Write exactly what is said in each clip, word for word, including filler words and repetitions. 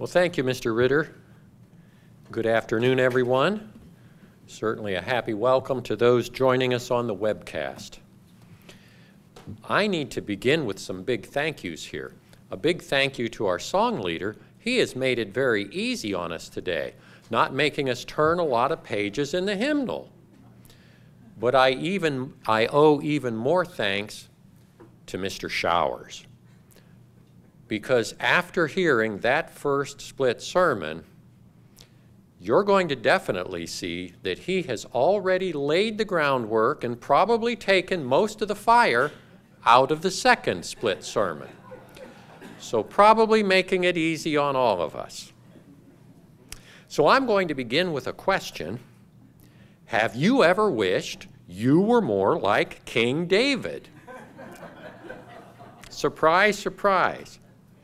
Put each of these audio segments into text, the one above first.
Well, thank you, Mister Ritter. Good afternoon, everyone. Certainly a happy welcome to those joining us on the webcast. I need to begin with some big thank yous here. A big thank you to our song leader. He has made it very easy on us today, not making us turn a lot of pages in the hymnal. But I even I owe even more thanks to Mister Showers, because after hearing that first split sermon, you're going to definitely see that he has already laid the groundwork and probably taken most of the fire out of the second split sermon. So probably making it easy on all of us. So I'm going to begin with a question. Have you ever wished you were more like King David? Surprise, surprise.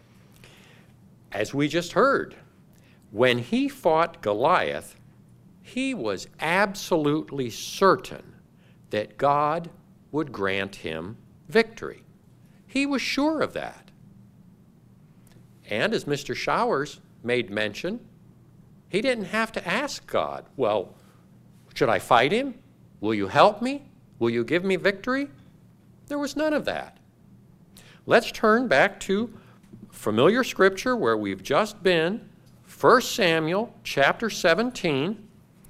As we just heard, when he fought Goliath, he was absolutely certain that God would grant him victory. He was sure of that. And as Mister Showers made mention, he didn't have to ask God, well, should I fight him? Will you help me? Will you give me victory? There was none of that. Let's turn back to familiar scripture where we've just been, First Samuel chapter seventeen.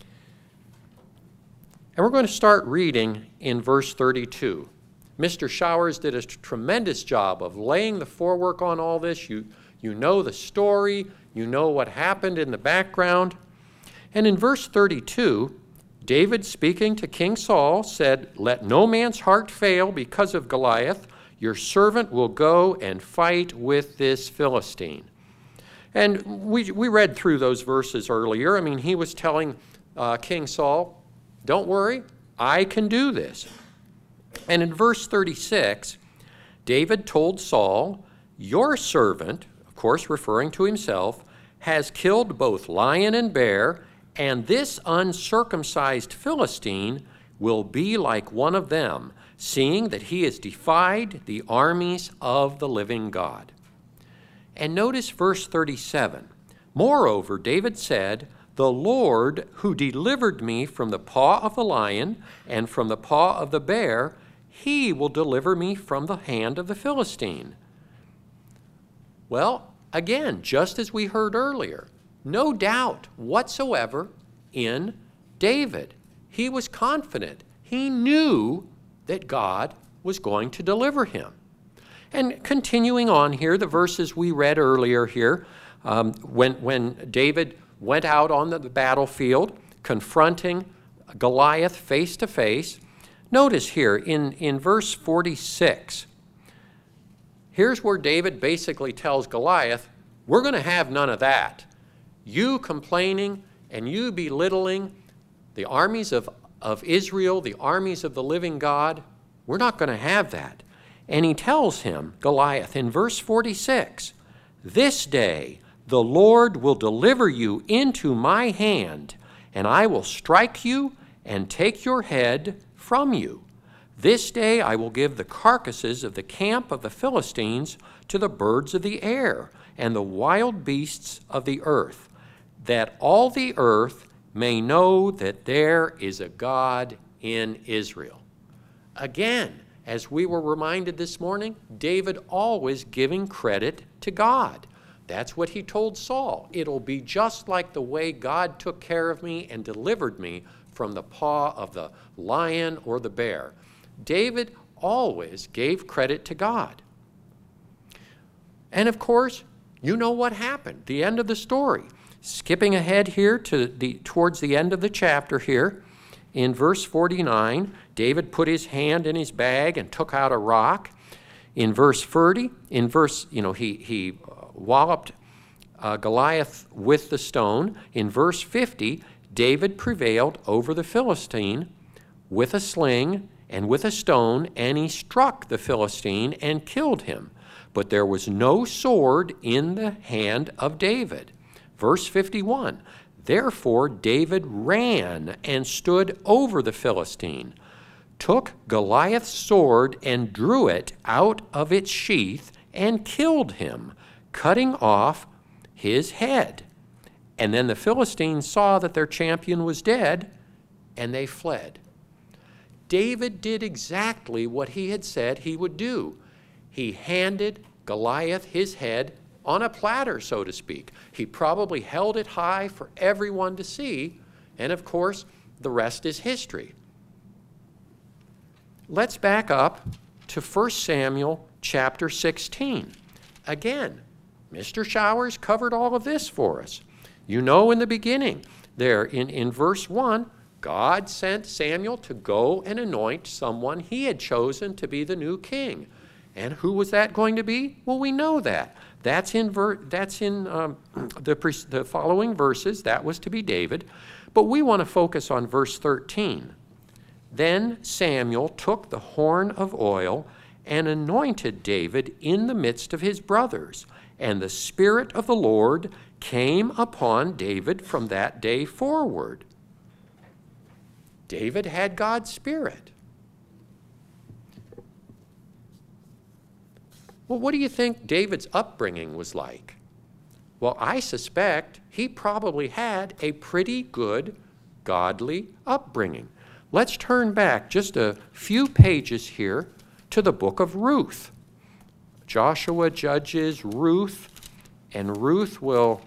And we're going to start reading in verse thirty-two. Mister Showers did a tremendous job of laying the forework on all this. You, you know the story. You know what happened in the background. And in verse thirty-two, David, speaking to King Saul, said, "Let no man's heart fail because of Goliath. Your servant will go and fight with this Philistine." And we, we read through those verses earlier. I mean, he was telling uh, King Saul, don't worry, I can do this. And in verse thirty-six, David told Saul, your servant, of course referring to himself, has killed both lion and bear, and this uncircumcised Philistine will be like one of them, seeing that he has defied the armies of the living God. And notice verse thirty-seven. Moreover, David said, the Lord who delivered me from the paw of the lion and from the paw of the bear, he will deliver me from the hand of the Philistine. Well, again, just as we heard earlier, no doubt whatsoever in David. He was confident. He knew that God was going to deliver him. And continuing on here, the verses we read earlier here, um, when, when David went out on the battlefield, confronting Goliath face to face, notice here in, in verse forty-six, here's where David basically tells Goliath, we're going to have none of that. You complaining and you belittling the armies of, of Israel, the armies of the living God, we're not going to have that. And he tells him, Goliath, in verse forty-six, this day the Lord will deliver you into my hand, and I will strike you and take your head from you. This day I will give the carcasses of the camp of the Philistines to the birds of the air and the wild beasts of the earth, that all the earth may know that there is a God in Israel. Again, as we were reminded this morning, David always giving credit to God. That's what he told Saul. It'll be just like the way God took care of me and delivered me from the paw of the lion or the bear. David always gave credit to God. And of course, you know what happened, the end of the story. Skipping ahead here to the towards the end of the chapter here, in verse forty-nine, David put his hand in his bag and took out a rock. In verse thirty, in verse, you know, he, he walloped uh, Goliath with the stone. In verse fifty, David prevailed over the Philistine with a sling and with a stone, and he struck the Philistine and killed him. But there was no sword in the hand of David. Verse fifty-one, therefore David ran and stood over the Philistine, took Goliath's sword and drew it out of its sheath and killed him, cutting off his head. And then the Philistines saw that their champion was dead, and they fled. David did exactly what he had said he would do. He handed Goliath his head on a platter, so to speak. He probably held it high for everyone to see, and of course, the rest is history. Let's back up to First Samuel chapter sixteen. Again, Mister Showers covered all of this for us. You know, in the beginning, there in, in verse one, God sent Samuel to go and anoint someone he had chosen to be the new king. And who was that going to be? Well, we know that. That's in, ver- that's in um, the, pre- the following verses. That was to be David. But we want to focus on verse thirteen. Then Samuel took the horn of oil and anointed David in the midst of his brothers. And the Spirit of the Lord came upon David from that day forward. David had God's Spirit. Well, what do you think David's upbringing was like? Well, I suspect he probably had a pretty good, godly upbringing. Let's turn back just a few pages here to the book of Ruth. Joshua, Judges, Ruth, and Ruth will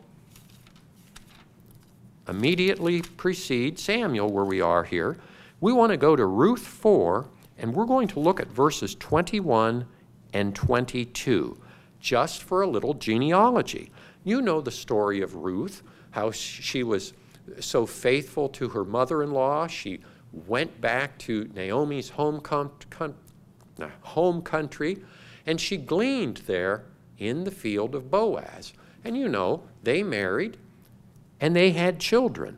immediately precede Samuel where we are here. We want to go to Ruth four, and we're going to look at verses twenty-one and twenty-two, just for a little genealogy. You know the story of Ruth, how she was so faithful to her mother-in-law. She went back to Naomi's home, com- con- home country, and she gleaned there in the field of Boaz. And you know, they married, and they had children.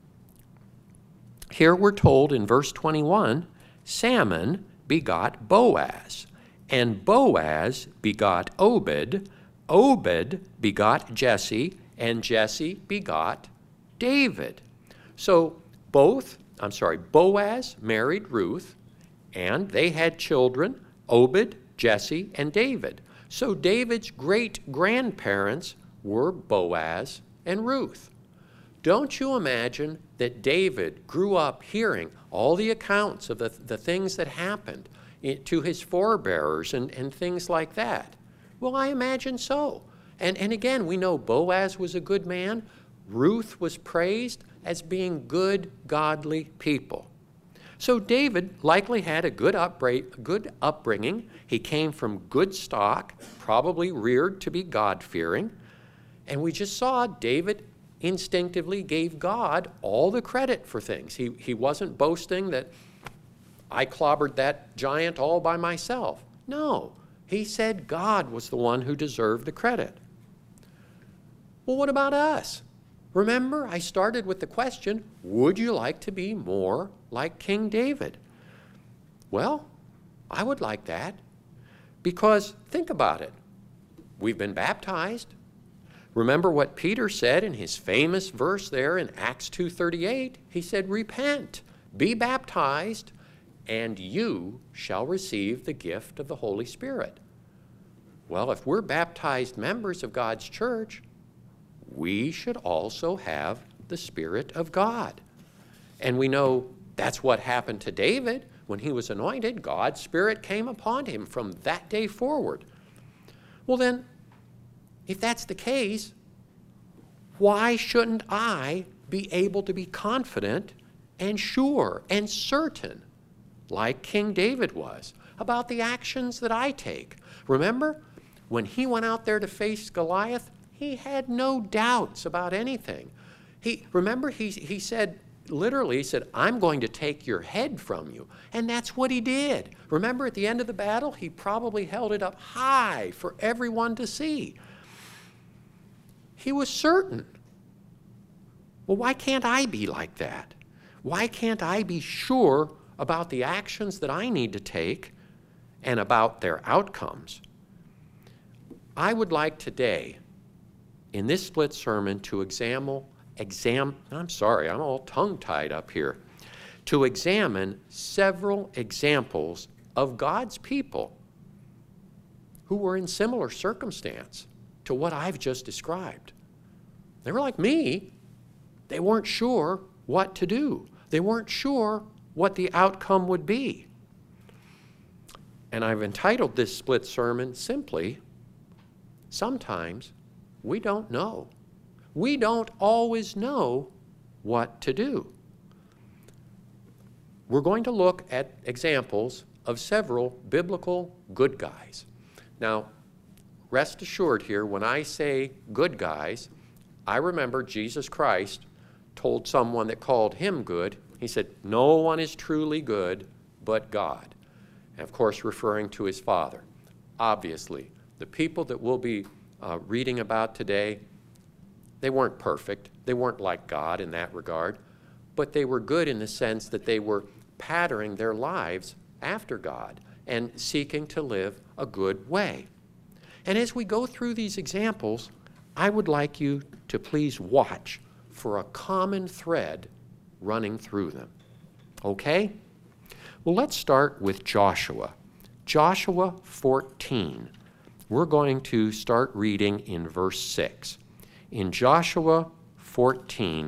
Here we're told in verse twenty-one, Salmon begot Boaz, and Boaz begot Obed, Obed begot Jesse, and Jesse begot David. So both, I'm sorry, Boaz married Ruth, and they had children, Obed, Jesse, and David. So David's great-grandparents were Boaz and Ruth. Don't you imagine that David grew up hearing all the accounts of the, the things that happened to his forebearers and, and things like that? Well, I imagine so. And, and again, we know Boaz was a good man. Ruth was praised as being good, godly people. So David likely had a good, upbra- good upbringing. He came from good stock, probably reared to be God-fearing. And we just saw David instinctively gave God all the credit for things. He, he wasn't boasting that I clobbered that giant all by myself. No, he said God was the one who deserved the credit. Well, what about us? Remember, I started with the question, would you like to be more like King David? Well, I would like that, because think about it. We've been baptized. Remember what Peter said in his famous verse there in Acts two thirty-eight? He said, repent, be baptized, and you shall receive the gift of the Holy Spirit. Well, if we're baptized members of God's church, we should also have the Spirit of God. And we know that's what happened to David. When he was anointed, God's Spirit came upon him from that day forward. Well then, if that's the case, why shouldn't I be able to be confident and sure and certain, like King David was, about the actions that I take? Remember, when he went out there to face Goliath, he had no doubts about anything. He, remember, he, he said, literally, he said, I'm going to take your head from you. And that's what he did. Remember, at the end of the battle, he probably held it up high for everyone to see. He was certain. Well, why can't I be like that? Why can't I be sure about the actions that I need to take and about their outcomes? I would like today, in this split sermon, to examine, exam, I'm sorry, I'm all tongue-tied up here, to examine several examples of God's people who were in similar circumstance to what I've just described. They were like me. They weren't sure what to do. They weren't sure what the outcome would be. And I've entitled this split sermon simply, Sometimes we don't know. We don't always know what to do. We're going to look at examples of several biblical good guys. Now, rest assured here, when I say good guys, I remember Jesus Christ told someone that called him good, he said, no one is truly good but God. And of course, referring to his Father. Obviously, the people that we'll be uh, reading about today, they weren't perfect. They weren't like God in that regard, but they were good in the sense that they were patterning their lives after God and seeking to live a good way. And as we go through these examples, I would like you to please watch for a common thread running through them. Okay? Well, let's start with Joshua. Joshua fourteen. We're going to start reading in verse six. In Joshua fourteen,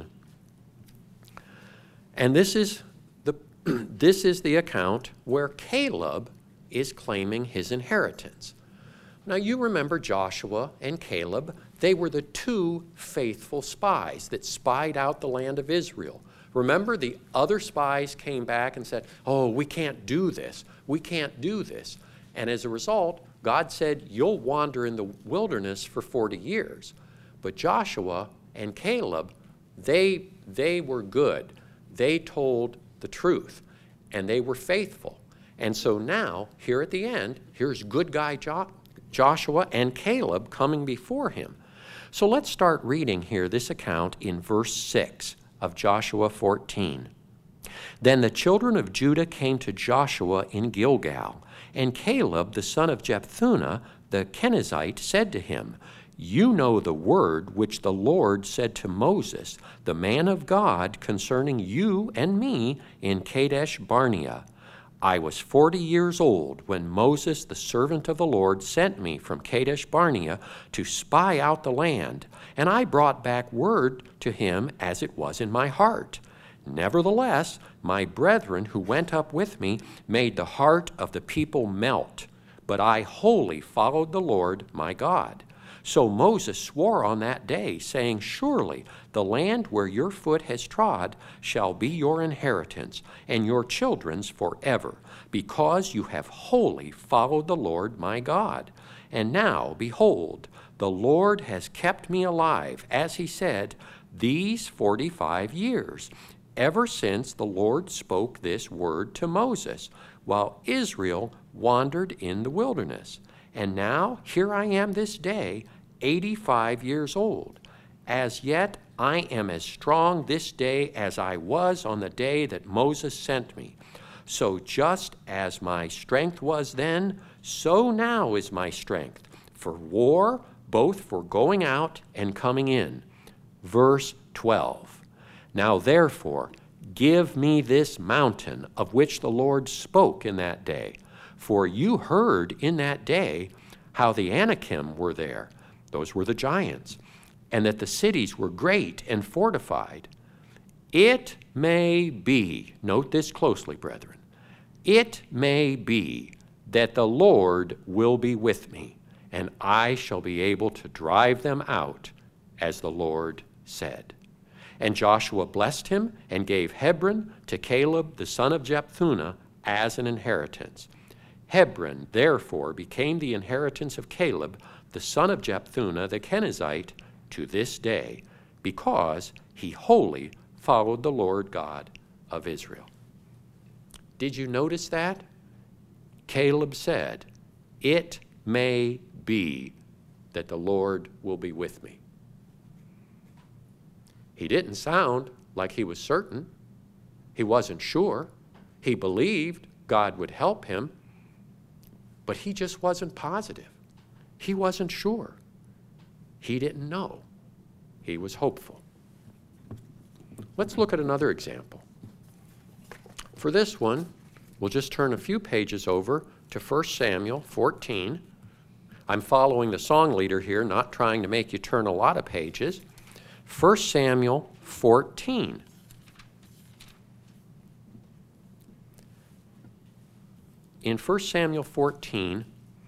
and this is the this is the account where Caleb is claiming his inheritance. Now you remember Joshua and Caleb. They were the two faithful spies that spied out the land of Israel. Remember, the other spies came back and said, oh, we can't do this. We can't do this. And as a result, God said, you'll wander in the wilderness for forty years. But Joshua and Caleb, they, they were good. They told the truth, and they were faithful. And so now, here at the end, here's good guy jo- Joshua and Caleb coming before him. So let's start reading here this account in verse six of Joshua fourteen. Then the children of Judah came to Joshua in Gilgal, and Caleb, the son of Jephunneh, the Kenizzite, said to him, you know the word which the Lord said to Moses, the man of God, concerning you and me in Kadesh Barnea. I was forty years old when Moses, the servant of the Lord, sent me from Kadesh Barnea to spy out the land, and I brought back word to him as it was in my heart. Nevertheless, my brethren who went up with me made the heart of the people melt, but I wholly followed the Lord my God. So Moses swore on that day, saying, surely the land where your foot has trod shall be your inheritance, and your children's forever, because you have wholly followed the Lord my God. And now, behold, the Lord has kept me alive, as he said, these forty-five years, ever since the Lord spoke this word to Moses, while Israel wandered in the wilderness. And now, here I am this day, eighty-five years old. As yet, I am as strong this day as I was on the day that Moses sent me. So just as my strength was then, so now is my strength, for war, both for going out and coming in. Verse twelve. Now therefore, give me this mountain of which the Lord spoke in that day. For you heard in that day how the Anakim were there. Those were the giants. And that the cities were great and fortified. It may be, note this closely, brethren, it may be that the Lord will be with me, and I shall be able to drive them out, as the Lord said. And Joshua blessed him and gave Hebron to Caleb the son of Jephunneh as an inheritance. Hebron therefore became the inheritance of Caleb the son of Jephunneh the Kenizzite to this day, because he wholly followed the Lord God of Israel. Did you notice that? Caleb said, it may be that the Lord will be with me. He didn't sound like he was certain. He wasn't sure. He believed God would help him, but he just wasn't positive. He wasn't sure. He didn't know. He was hopeful. Let's look at another example. For this one, we'll just turn a few pages over to First Samuel fourteen. I'm following the song leader here, not trying to make you turn a lot of pages. First Samuel fourteen. In First Samuel fourteen,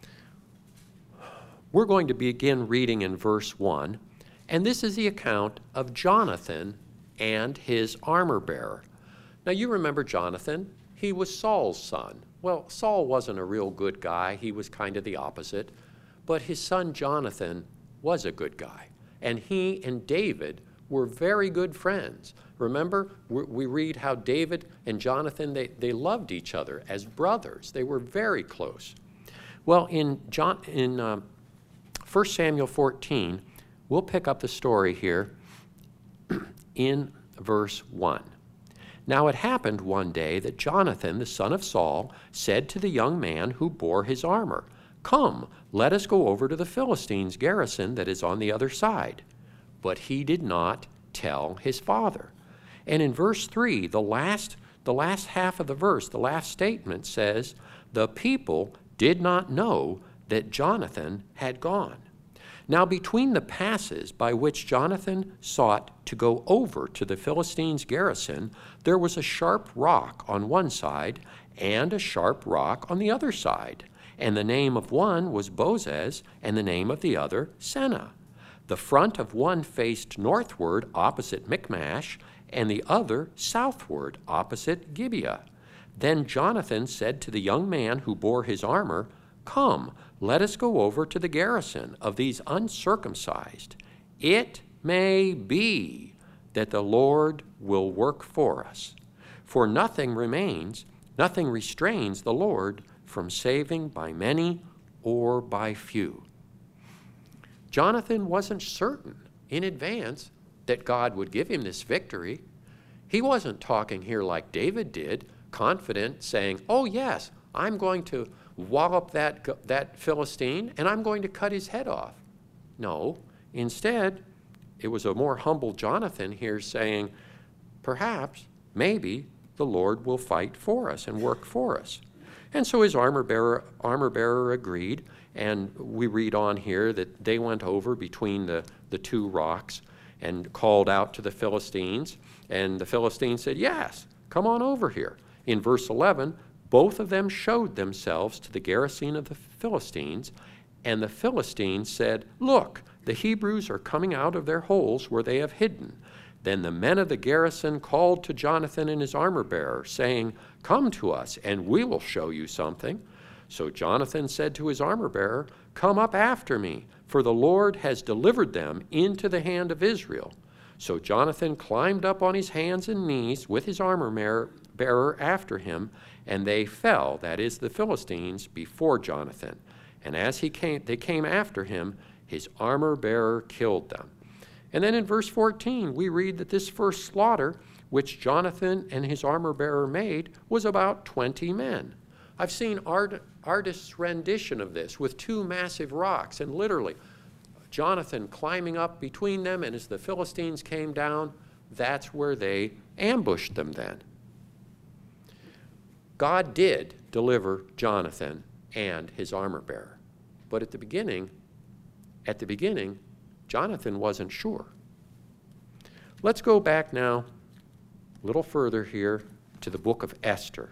we're going to begin reading in verse one, and this is the account of Jonathan and his armor bearer. Now you remember Jonathan, he was Saul's son. Well, Saul wasn't a real good guy, he was kind of the opposite, but his son Jonathan was a good guy, and he and David were very good friends. Remember, we read how David and Jonathan, they, they loved each other as brothers. They were very close. Well, in, John, in um, First Samuel fourteen, we'll pick up the story here in verse one. Now it happened one day that Jonathan, the son of Saul, said to the young man who bore his armor, "Come, let us go over to the Philistines' garrison that is on the other side." But he did not tell his father. And in verse three, the last, the last half of the verse, the last statement says, "The people did not know that Jonathan had gone." Now between the passes by which Jonathan sought to go over to the Philistines' garrison, there was a sharp rock on one side and a sharp rock on the other side. And the name of one was Bozez, and the name of the other Seneh. The front of one faced northward opposite Michmash, and the other southward opposite Gibeah. Then Jonathan said to the young man who bore his armor, "Come, let us go over to the garrison of these uncircumcised. It may be that the Lord will work for us. For nothing remains, nothing restrains the Lord from saving by many or by few." Jonathan wasn't certain in advance that God would give him this victory. He wasn't talking here like David did, confident, saying, "Oh yes, I'm going to wallop that, that Philistine and I'm going to cut his head off." No, instead, it was a more humble Jonathan here saying, perhaps, maybe, the Lord will fight for us and work for us. And so his armor bearer, armor bearer agreed, and we read on here that they went over between the, the two rocks and called out to the Philistines, and the Philistines said, "Yes, come on over here." In verse eleven, both of them showed themselves to the garrison of the Philistines, and the Philistines said, "Look, the Hebrews are coming out of their holes where they have hidden." Then the men of the garrison called to Jonathan and his armor-bearer, saying, "Come to us, and we will show you something." So Jonathan said to his armor-bearer, "Come up after me, for the Lord has delivered them into the hand of Israel." So Jonathan climbed up on his hands and knees with his armor-bearer after him, and they fell, that is, the Philistines, before Jonathan. And as he came, they came after him, his armor-bearer killed them. And then in verse fourteen, we read that this first slaughter, which Jonathan and his armor-bearer made, was about twenty men. I've seen art, artists' rendition of this with two massive rocks, and literally, Jonathan climbing up between them, and as the Philistines came down, that's where they ambushed them then. God did deliver Jonathan and his armor-bearer. But at the beginning, at the beginning, Jonathan wasn't sure. Let's go back now a little further here to the book of Esther.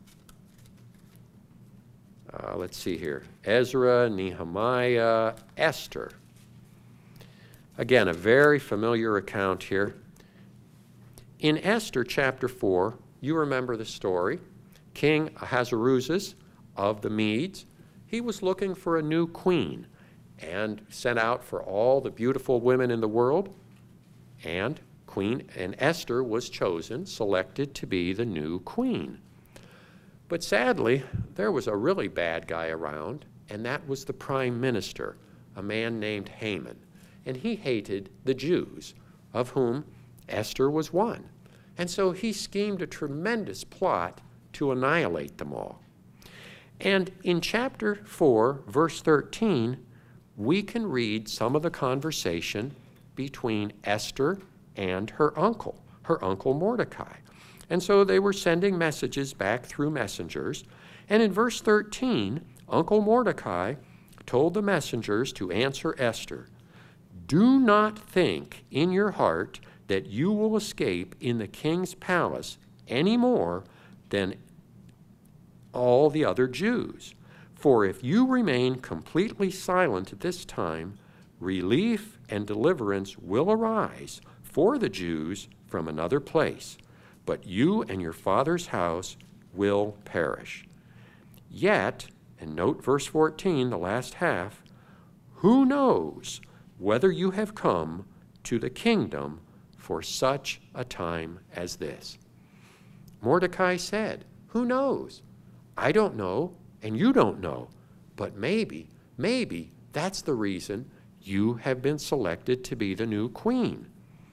Uh, let's see here. Ezra, Nehemiah, Esther. Again, a very familiar account here. In Esther chapter four, you remember the story. King Ahasuerus of the Medes, he was looking for a new queen and sent out for all the beautiful women in the world, and Queen and Esther was chosen, selected to be the new queen. But sadly, there was a really bad guy around, and that was the prime minister, a man named Haman. And he hated the Jews, of whom Esther was one. And so he schemed a tremendous plot to annihilate them all. And in chapter four, verse thirteen, we can read some of the conversation between Esther and her uncle, her uncle Mordecai. And so they were sending messages back through messengers. And in verse thirteen, Uncle Mordecai told the messengers to answer Esther, do not think in your heart that you will escape in the king's palace any more than all the other Jews. For if you remain completely silent at this time, relief and deliverance will arise for the Jews from another place, but you and your father's house will perish. Yet, and note verse fourteen, the last half, who knows whether you have come to the kingdom for such a time as this? Mordecai said, who knows? I don't know, and you don't know, but maybe, maybe that's the reason you have been selected to be the new queen.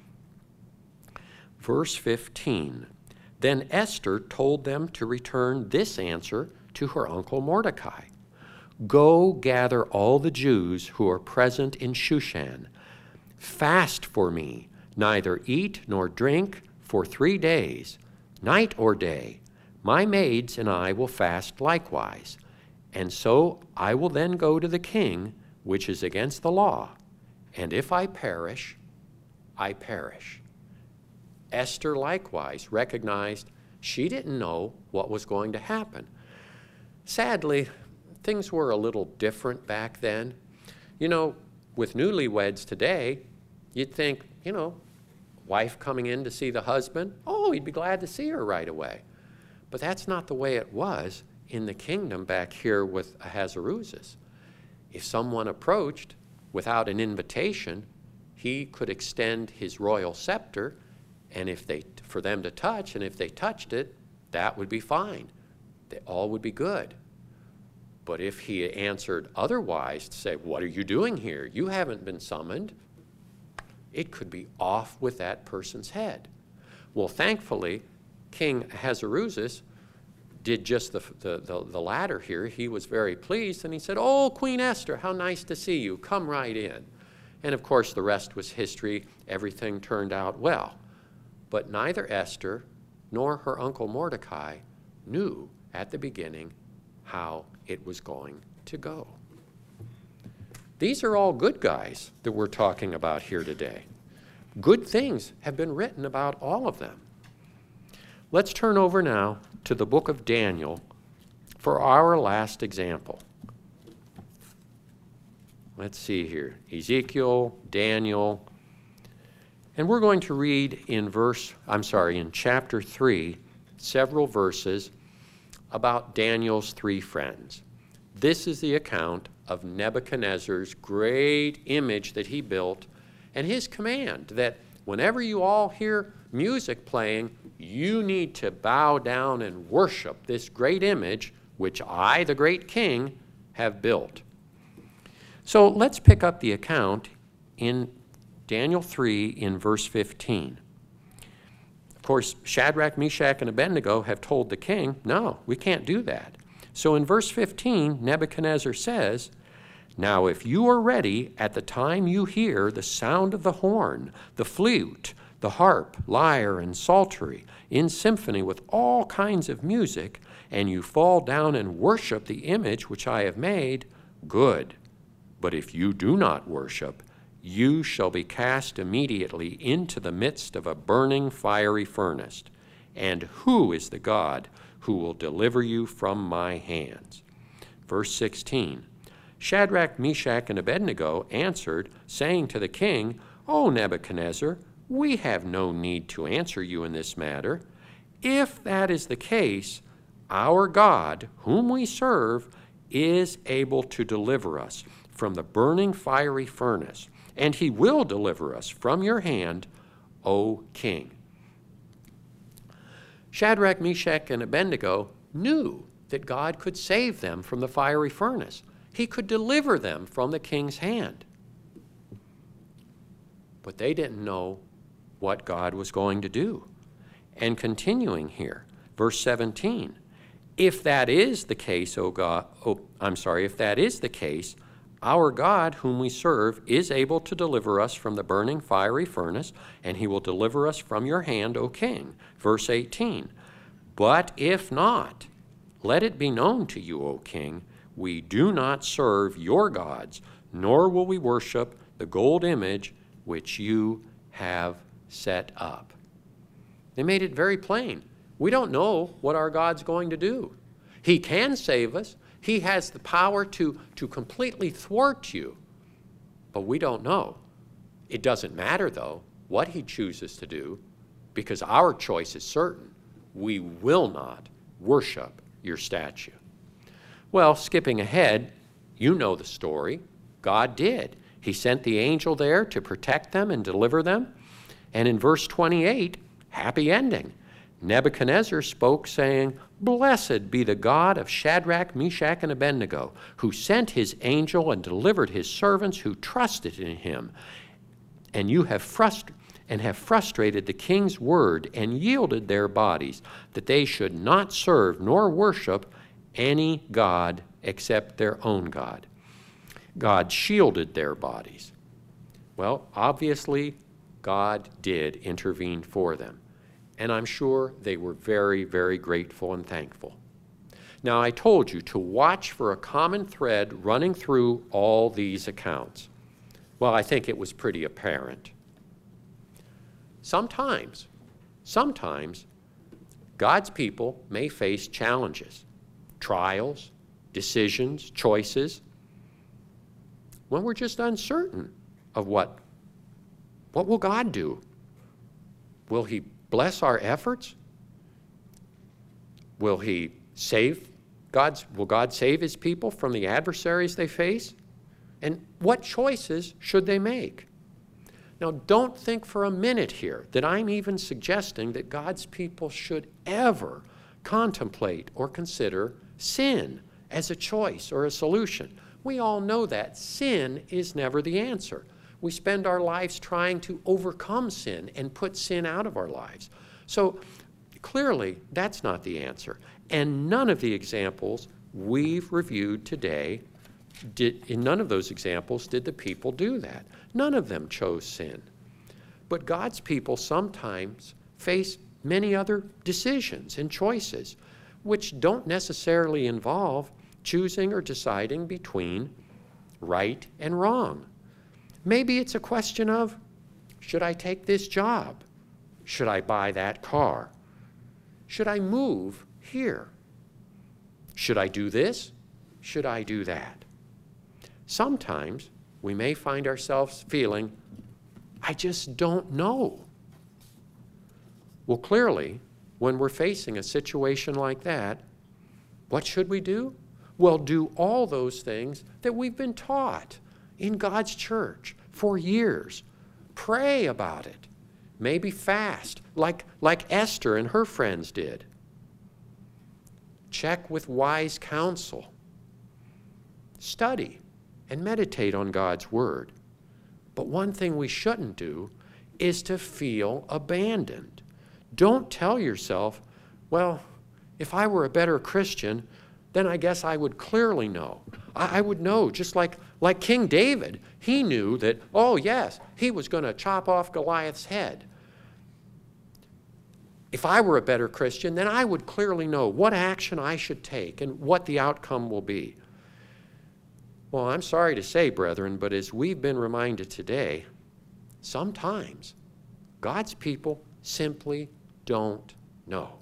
Verse fifteen, then Esther told them to return this answer to her uncle Mordecai. Go gather all the Jews who are present in Shushan. Fast for me, neither eat nor drink for three days, night or day. My maids and I will fast likewise. And so I will then go to the king, which is against the law. And if I perish, I perish. Esther likewise recognized she didn't know what was going to happen. Sadly, things were a little different back then. You know, with newlyweds today, you'd think, you know, wife coming in to see the husband, oh, he'd be glad to see her right away. But that's not the way it was in the kingdom back here with Ahasuerus. If someone approached without an invitation, he could extend his royal scepter, and if they, for them to touch, and if they touched it, that would be fine. They all would be good. But if he answered otherwise, to say, what are you doing here? You haven't been summoned, it could be off with that person's head. Well, thankfully, King Ahasuerus did just the, the, the, the latter here. He was very pleased, and he said, oh, Queen Esther, how nice to see you. Come right in. And of course, the rest was history. Everything turned out well. But neither Esther nor her uncle Mordecai knew at the beginning how it was going to go. These are all good guys that we're talking about here today. Good things have been written about all of them. Let's turn over now to the book of Daniel for our last example. Let's see here. Ezekiel, Daniel, and we're going to read in verse, I'm sorry, in chapter three, several verses about Daniel's three friends. This is the account of Nebuchadnezzar's great image that he built and his command that whenever you all hear music playing, you need to bow down and worship this great image which I, the great king, have built. So let's pick up the account in Daniel three in verse fifteen. Of course, Shadrach, Meshach, and Abednego have told the king, no, we can't do that. So in verse fifteen, Nebuchadnezzar says, now if you are ready at the time you hear the sound of the horn, the flute, the harp, lyre, and psaltery, in symphony with all kinds of music, and you fall down and worship the image which I have made, good. But if you do not worship, you shall be cast immediately into the midst of a burning fiery furnace. And who is the God who will deliver you from my hands? Verse sixteen, Shadrach, Meshach, and Abednego answered, saying to the king, O Nebuchadnezzar, we have no need to answer you in this matter. If that is the case, our God, whom we serve, is able to deliver us from the burning fiery furnace, and he will deliver us from your hand, O king. Shadrach, Meshach, and Abednego knew that God could save them from the fiery furnace. He could deliver them from the king's hand. But they didn't know what God was going to do. And continuing here, verse seventeen, if that is the case, O God, oh, I'm sorry, if that is the case, our God, whom we serve, is able to deliver us from the burning fiery furnace, and he will deliver us from your hand, O king. Verse eighteen, but if not, let it be known to you, O king, we do not serve your gods, nor will we worship the gold image which you have set up. They made it very plain. We don't know what our God's going to do. He can save us. He has the power to, to completely thwart you, but we don't know. It doesn't matter, though, what he chooses to do, because our choice is certain. We will not worship your statue. Well, skipping ahead, you know the story. God did. He sent the angel there to protect them and deliver them. And in verse twenty-eight, happy ending. Nebuchadnezzar spoke, saying, "Blessed be the God of Shadrach, Meshach, and Abednego, who sent his angel and delivered his servants who trusted in him. And you have frust- and have frustrated the king's word and yielded their bodies, that they should not serve nor worship any god except their own God." God shielded their bodies. Well, obviously, God did intervene for them. And I'm sure they were very, very grateful and thankful. Now, I told you to watch for a common thread running through all these accounts. Well, I think it was pretty apparent. Sometimes, sometimes, God's people may face challenges, trials, decisions, choices, when we're just uncertain of what, what will God do? Will he bless our efforts? Will he save God's, will God save his people from the adversaries they face? And what choices should they make? Now, don't think for a minute here that I'm even suggesting that God's people should ever contemplate or consider sin as a choice or a solution. We all know that sin is never the answer. We spend our lives trying to overcome sin and put sin out of our lives. So clearly, that's not the answer. And none of the examples we've reviewed today, did, in none of those examples did the people do that. None of them chose sin. But God's people sometimes face many other decisions and choices, which don't necessarily involve choosing or deciding between right and wrong. Maybe it's a question of, should I take this job? Should I buy that car? Should I move here? Should I do this? Should I do that? Sometimes we may find ourselves feeling, I just don't know. Well, clearly, when we're facing a situation like that, what should we do? Well, do all those things that we've been taught in God's church for years. Pray about it. Maybe fast, like, like Esther and her friends did. Check with wise counsel. Study and meditate on God's word. But one thing we shouldn't do is to feel abandoned. Don't tell yourself, well, if I were a better Christian, then I guess I would clearly know. I, I would know, just like, like King David. He knew that, oh yes, he was going to chop off Goliath's head. If I were a better Christian, then I would clearly know what action I should take and what the outcome will be. Well, I'm sorry to say, brethren, but as we've been reminded today, sometimes God's people simply don't know.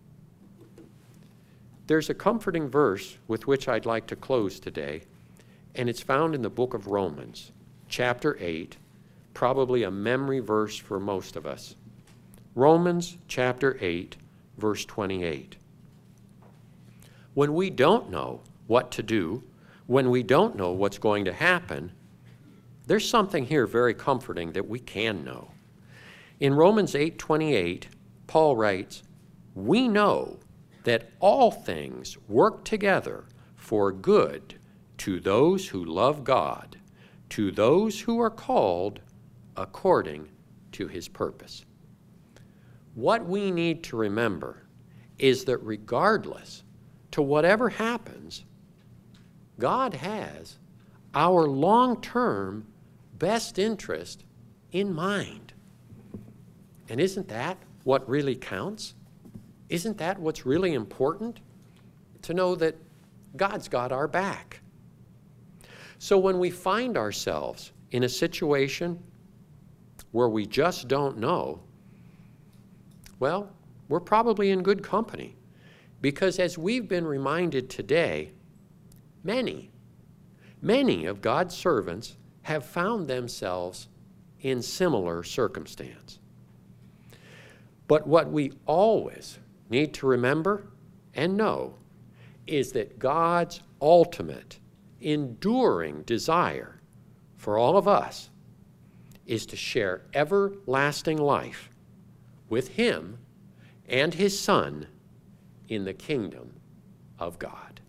There's a comforting verse with which I'd like to close today, and it's found in the book of Romans, chapter eight, probably a memory verse for most of us. Romans chapter eight, verse twenty-eight. When we don't know what to do, when we don't know what's going to happen, there's something here very comforting that we can know. In Romans eight twenty-eight, Paul writes, "We know that all things work together for good to those who love God, to those who are called according to his purpose." What we need to remember is that regardless to whatever happens, God has our long-term best interest in mind. And isn't that what really counts? Isn't that what's really important? To know that God's got our back. So when we find ourselves in a situation where we just don't know, well, we're probably in good company. Because as we've been reminded today, many, many of God's servants have found themselves in similar circumstance. But what we always need to remember and know is that God's ultimate, enduring desire for all of us is to share everlasting life with Him and His Son in the kingdom of God.